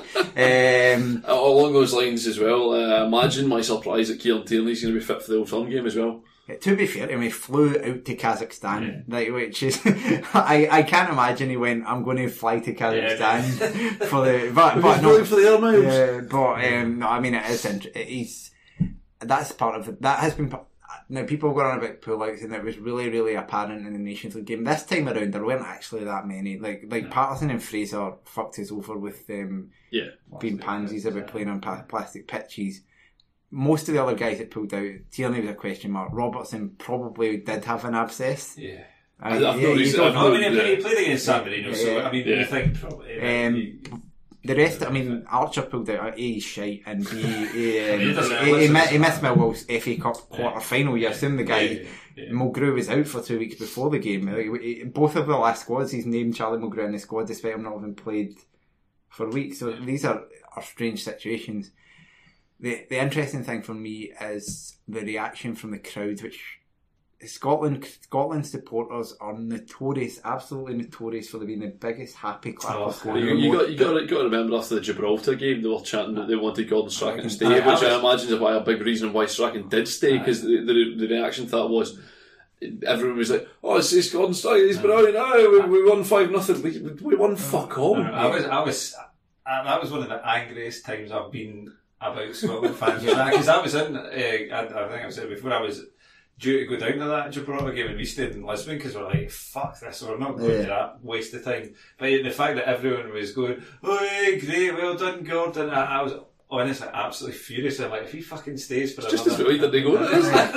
Um, Uh, along those lines as well, uh, imagine my surprise that Kieran Tierney's going to be fit for the Old Firm game as well. To be fair, he flew out to Kazakhstan, yeah. like, which is I, I can't imagine he went. I'm going to fly to Kazakhstan yeah, for the but but no not for the air miles. Yeah, but um, no, I mean it is. Int- he's that's part of it. That has been. Now people were on about pullouts, and it was really, really apparent in the Nations League game this time around. There weren't actually that many. Like like no. Patterson and Fraser fucked us over with um, yeah being pansies about playing on pa- plastic pitches. Most of the other guys that pulled out, Tierney was a question mark. Robertson probably did have an abscess. Yeah. I mean, I've yeah, noticed, don't I've know. I mean, yeah. he played against San Marino, Yeah. so I mean, Yeah. you think probably. Um, he, the rest, I mean, Archer pulled out. A, he's shite, and B, he, um, He doesn't he, he, listen mi- to he missed that. Millwall's F A Cup quarter final. You assume the guy Yeah, yeah. Mulgrew was out for two weeks before the game. Like, he- both of the last squads, he's named Charlie Mulgrew in the squad, despite him not having played for weeks. So these are, are strange situations. The the interesting thing for me is the reaction from the crowd, which Scotland Scotland supporters are notorious, absolutely notorious for being the biggest happy clappers Oh, going You, on. you got you got to, got to remember after the Gibraltar game they were chanting that they wanted Gordon Strachan to stay, Aye, which I, I was- imagine is why a big reason why Strachan did stay, because the, the the reaction to that was everyone was like, "Oh, it's, it's Gordon Strachan, he's brilliant! Oh, we, we won five nothing. We, we won fuck all." I was, I was, I, that was one of the angriest times I've been about Scotland fans because I was in. Uh, I, I think I said before I was due to go down to that Gibraltar game and we stayed in Lisbon because we're like, fuck this, we're not going Yeah. to that waste of time. But the fact that everyone was going, oh, great, well done, Gordon, I, I was honestly absolutely furious. I'm like, if he fucking stays for Just as another... well he didn't go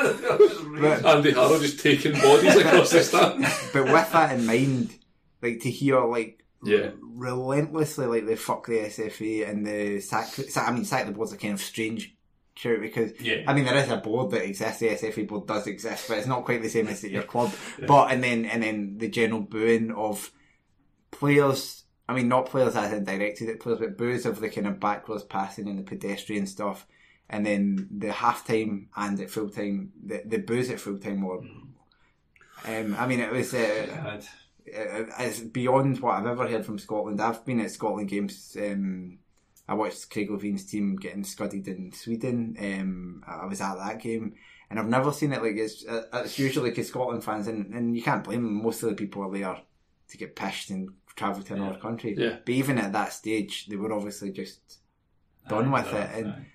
there. Andy Harrow just taking bodies across the stand. But with that in mind, like to hear like Yeah. relentlessly like they fuck the S F A and the sack, I mean sack the board's a kind of strange shout because Yeah. I mean there is a board that exists, the S F A board does exist, but it's not quite the same as at your club. But and then and then the general booing of players, I mean not players as in directed at players, but boos of the kind of backwards passing and the pedestrian stuff, and then the half time and at full time the the boos at full time were um, I mean it was uh, God. it's beyond what I've ever heard from Scotland. I've been at Scotland games. Um, I watched Craig Levine's team getting scudded in Sweden. Um, I was at that game, and I've never seen it like it's. It's usually because Scotland fans, and, and you can't blame them. Most of the people are there to get pished and travel to another Yeah. country. Yeah. But even at that stage, they were obviously just done Aye, with aye, it, and aye.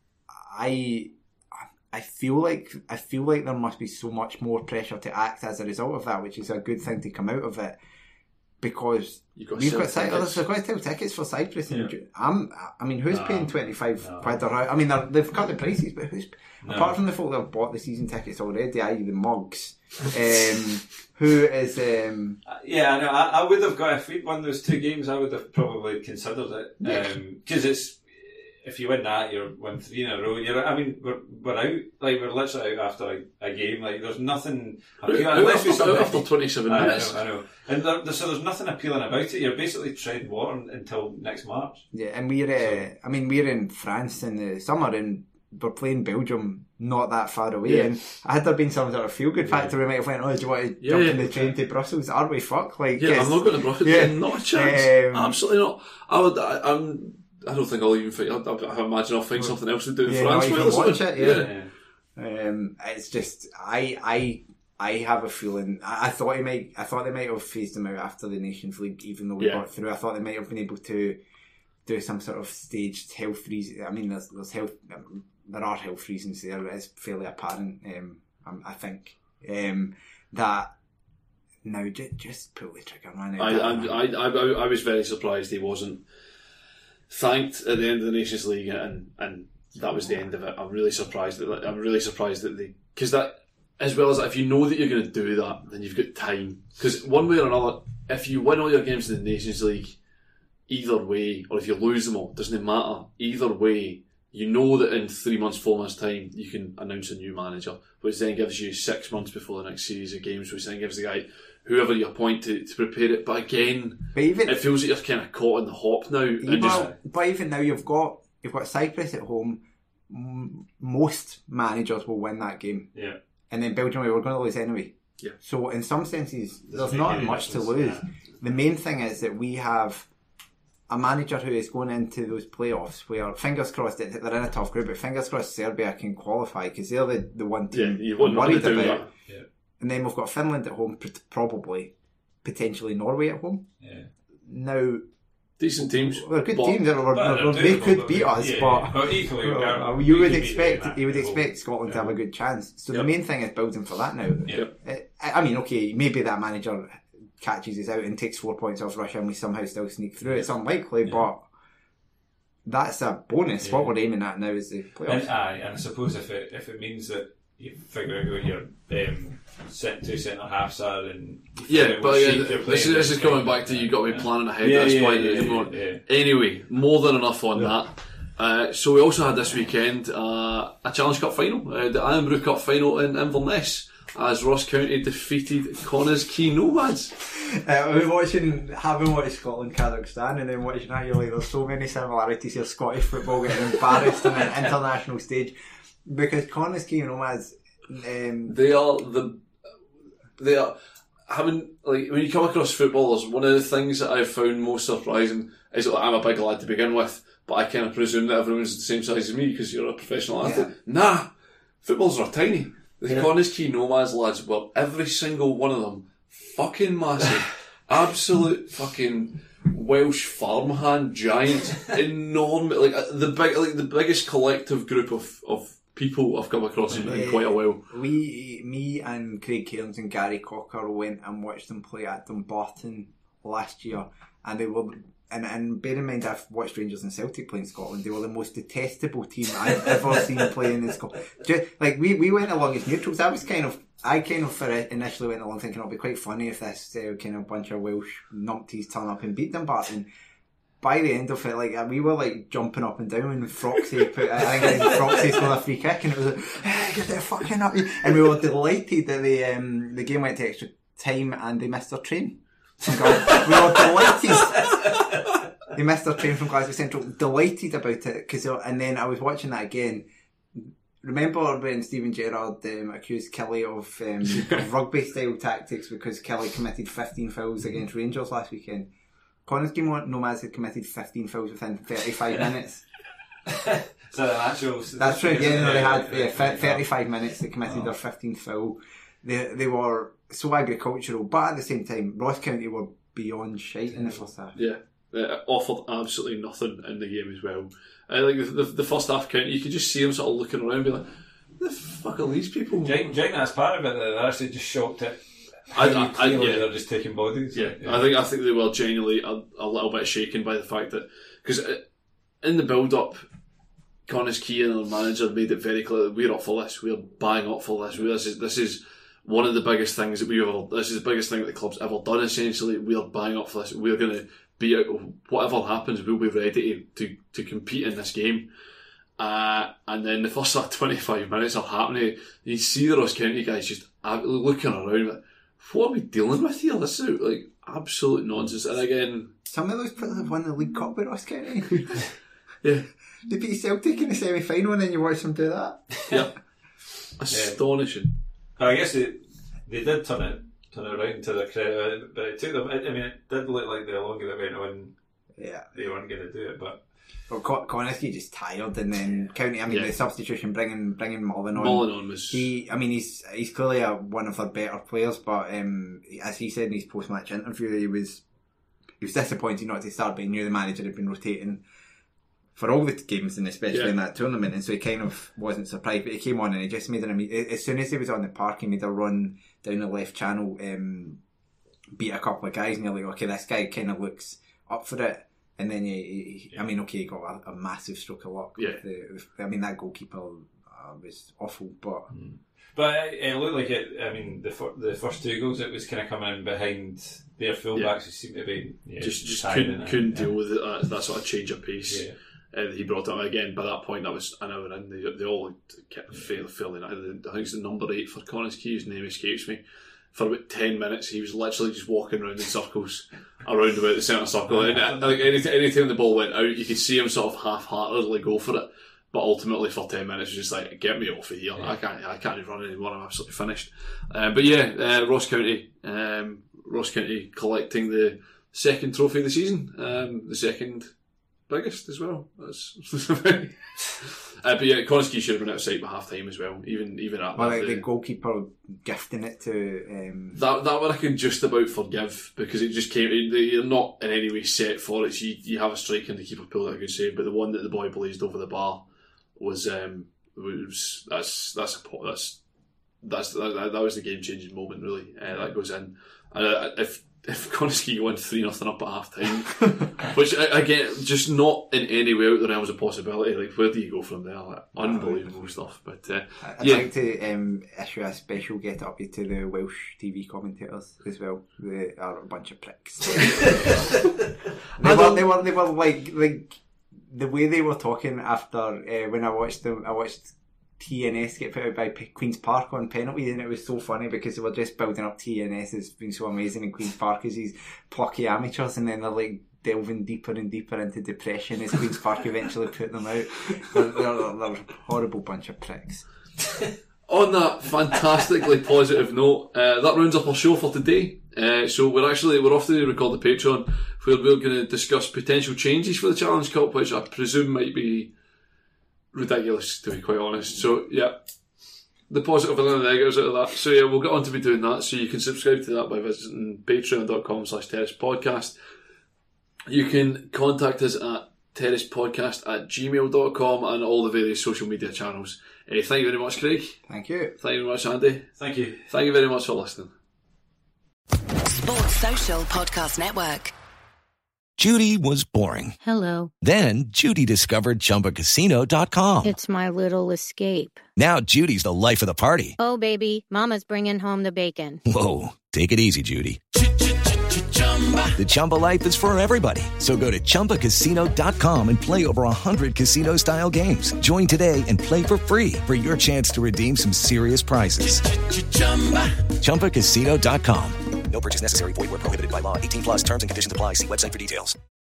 I. I feel like I feel like there must be so much more pressure to act as a result of that, which is a good thing to come out of it. because You've got we've got sell tickets. Cyprus. We've got to sell tickets for Cyprus. And Yeah. I'm, I mean, who's No, paying twenty-five no. quid or I mean, they're- they've cut the prices, but who's No. apart from the folk that have bought the season tickets already, that is the mugs. um, who is? Um, Uh, Yeah, I know. I, I would have got if we'd won those two games. I would have probably considered it because it's if you win that, you're win three in a row. You're, I mean, we're we're out like we're literally out after a, a game. Like there's nothing appealing Out unless we after, sort out of- after twenty-seven I minutes. know, I know. And there, there- so there's nothing appealing about it. You're basically treading water until next March. yeah, and we're. Uh, I mean, we're in France in the summer, and we're playing Belgium not that far away. Yeah. And had there been some sort of feel good factor, we might have went, "Oh, do you want to Yeah, jump yeah. in the train to Brussels? Are we fuck?" Like, Yeah, yes. I'm not going to Brussels. Yeah. Not a chance. Um, Absolutely not. I would. I, I'm. I don't think I'll even think. I, I, I imagine I'll find something else to do in Yeah, France. not while even it's watch on. it, yeah. Um, it's just I I I have a feeling I, I thought he might I thought they might have phased him out after the Nations League, even though we Yeah. got through. I thought they might have been able to do some sort of staged health reason. I mean, there's there's health um, there are health reasons there. It's fairly apparent. Um, um I think um that. No, just, just pull the trigger, man. I, I, I, I, I was very surprised he wasn't thanked at the end of the Nations League, and, and that was the end of it. I'm really surprised that I'm really surprised that they because that as well as that, if you know that you're going to do that, then you've got time. Because one way or another, if you win all your games in the Nations League, either way, or if you lose them all, doesn't matter. Either way, you know that in three months, four months' time, you can announce a new manager, which then gives you six months before the next series of games, which then gives the guy whoever you appoint to, to prepare it. But again, But even it feels like you're kind of caught in the hop now. And Well, just, but even now you've got you've got Cyprus at home. M- most managers will win that game, Yeah. and then Belgium we're going to lose anyway. Yeah. So in some senses, there's make not any much to difference, lose. yeah. The main thing is that we have a manager who is going into those playoffs where, fingers crossed, that they're in a tough group, but fingers crossed Serbia can qualify because they're the, the one team yeah, you wouldn't I'm want to worried do about. that. Yeah. And then we've got Finland at home, pr- probably, potentially Norway at home. Yeah. Now, Decent teams. they're good but- teams, they're, But they're, they're they doable, could but beat we- us, yeah, but... but equally, we can- Uh, we you can would beat expect them you would at home. expect Scotland to have a good chance. So the Yep. main thing is building for that now. Yep. Uh, I I mean, okay, maybe that manager catches us out and takes four points off Russia, and we somehow still sneak through. It's unlikely, but that's a bonus. Yeah. What we're aiming at now is the playoffs. And, aye, and I suppose if it if it means that you figure out what your um, set two centre halves are, and you figure Yeah, out but what yeah, shape you're this, playing, is, this is then coming fine. back to you've got to be Yeah. planning ahead Yeah, at this yeah, point. yeah, You yeah, know. yeah. Anyway, more than enough on that. Uh, so we also had this weekend uh, a Challenge Cup final, uh, the Ironbrew Cup final in Inverness, as Ross County defeated Connah's Quay Nomads. Uh, I was watching, having watched Scotland, Kazakhstan, and then watching that, you're like, there's so many similarities here. Scottish football getting embarrassed on an international stage because Connah's Quay Nomads. Um, They are the they are having like when you come across footballers. One of the things that I've found most surprising is that I'm a big lad to begin with, but I kind of presume that everyone's the same size as me because you're a professional athlete. Yeah. Nah, footballers are tiny. The Connah's Quay Nomads lads, well, every single one of them, fucking massive, absolute fucking Welsh farmhand giants, enormous, like uh, the big, like the biggest collective group of of people I've come across in, in quite a while. We, me and Craig Cairns and Gary Cocker went and watched them play at Dumbarton last year, and they were. And, and bear in mind, I've watched Rangers and Celtic play in Scotland. They were the most detestable team I've ever seen playing in Scotland. Just, like we, we went along as neutrals. I was kind of, I kind of for it initially went along thinking it'll be quite funny if this uh, kind of bunch of Welsh numpties turn up and beat Dumbarton. By the end of it, like we were like jumping up and down when Froxy put, I think Froxy scored a free kick, and it was like, hey, get that fucking up! And we were delighted that the um, the game went to extra time and they missed their train. We were delighted. They missed their train from Glasgow Central. Delighted about it, cause, and then I was watching that again. Remember when Stephen Gerrard um, accused Kelly of, um, of rugby-style tactics because Kelly committed fifteen fouls against Rangers last weekend? Connah's Quay Nomads had committed fifteen fouls within thirty-five minutes. So the actual. That's right. Yeah, no, they had yeah, thirty-five minutes. They committed oh. their fifteenth foul. They they were so agricultural, but at the same time, Ross County were beyond shite in the first half. Yeah, they offered absolutely nothing in the game as well. I think the, the, the first half count, you could just see them sort of looking around, and be like, "The fuck are these people?" Do you think that's part of it? That they're actually just shocked at I, I, I, Clearly yeah. they're just taking bodies. Yeah. yeah, I think I think they were genuinely a, a little bit shaken by the fact that because in the build-up, Connah's Quay and the manager made it very clear that we're up for this. We're buying up for this. This is this is one of the biggest things that we've ever. This is the biggest thing that the club's ever done. Essentially, we're buying up for this. We're going to be whatever happens. We'll be ready to to, to compete in this game. Uh, and then the first like, twenty-five minutes are happening. You see the Ross County guys just looking around like, what are we dealing with here? This is like absolute nonsense. And again, some of those players have won the League Cup with Ross County. Yeah, they beat Celtic in the semi-final, and then you watch them do that. Yeah, astonishing. Yeah. I guess they they did turn it turn it around to their credit, but it took them. I mean, it did look like the longer they went on, yeah, they weren't going to do it, but. Well, Con- Connah's just tired, and then County. I mean, yeah. the substitution bringing bringing Mullen on. Mullen on was. He, I mean, he's he's clearly a, one of their better players, but um, as he said in his post match interview, he was he was disappointed not to start, but he knew the manager had been rotating for all the games, and especially yeah. in that tournament, and so he kind of wasn't surprised. But he came on and he just made an as soon as he was on the park, he made a run down the left channel, um, beat a couple of guys, and you're like, okay, this guy kind of looks up for it. And then, he, he, yeah. I mean, okay, he got a, a massive stroke of luck. Yeah. With the, with, I mean, that goalkeeper uh, was awful, but... Mm. But it, it looked like it, I mean, the the first two goals, it was kind of coming in behind their fullbacks yeah. who seemed to be... Yeah, just just couldn't, couldn't yeah. deal with it, that, that sort of change of pace. Yeah. Uh, he brought it up again. By that point, that was an hour in. They, they all kept fairly, fairly... I think it's the number eight for Connah's Quay, his name escapes me. For about ten minutes, he was literally just walking around in circles, around about the centre circle. And like any, any time the ball went out, you could see him sort of half-heartedly go for it. But ultimately, for ten minutes, it was just like, get me off of here. Yeah. I can't, I can't even run anymore. I'm absolutely finished. Uh, but yeah, uh, Ross County, um, Ross County collecting the second trophy of the season, um, the second biggest as well. That's uh, but yeah, Connah's Quay should have been outside by half time as well. Even even at well, that, like the, the goalkeeper gifting it to um... that that one I can just about forgive because it just came. You're not in any way set for it. So you, you have a striker and the keeper pulled out a good save, but the one that the boy blazed over the bar was um was that's that's a, that's that's that, that was the game changing moment really. Uh, that goes in, and uh, if. If Connah's Quay went three nothing up at half time, which again, just not in any way out the realms of possibility. Like, where do you go from there? Like, unbelievable stuff. But uh, I'd yeah. like to um, issue a special get up to the Welsh T V commentators as well. They are a bunch of pricks. they, were, they were, they were like, like the way they were talking after uh, when I watched them. I watched T N S get put out by Queen's Park on penalty, and it was so funny because they were just building up T N S as being so amazing in Queen's Park as these plucky amateurs, and then they're like delving deeper and deeper into depression as Queen's Park eventually put them out. They're, they're, they're a horrible bunch of pricks. On that fantastically positive note, uh, that rounds up our show for today. Uh, so we're actually we're off to record the Patreon, where we're going to discuss potential changes for the Challenge Cup, which I presume might be ridiculous, to be quite honest. So yeah, the positive and the negatives out of that. So yeah, we'll get on to be doing that. So you can subscribe to that by visiting patreon.com slash terrace podcast. You can contact us at terracepodcast at gmail dot com and all the various social media channels. Uh, thank you very much, Craig. Thank you. Thank you very much, Andy. Thank you. Thank you very much for listening. Sports Social Podcast Network. Judy was boring. Hello. Then Judy discovered Chumba Casino dot com. It's my little escape. Now Judy's the life of the party. Oh, baby, mama's bringing home the bacon. Whoa, take it easy, Judy. The Chumba life is for everybody. So go to Chumba Casino dot com and play over one hundred casino-style games. Join today and play for free for your chance to redeem some serious prizes. Chumba Casino dot com. No purchase necessary. Void where prohibited by law. eighteen plus terms and conditions apply. See website for details.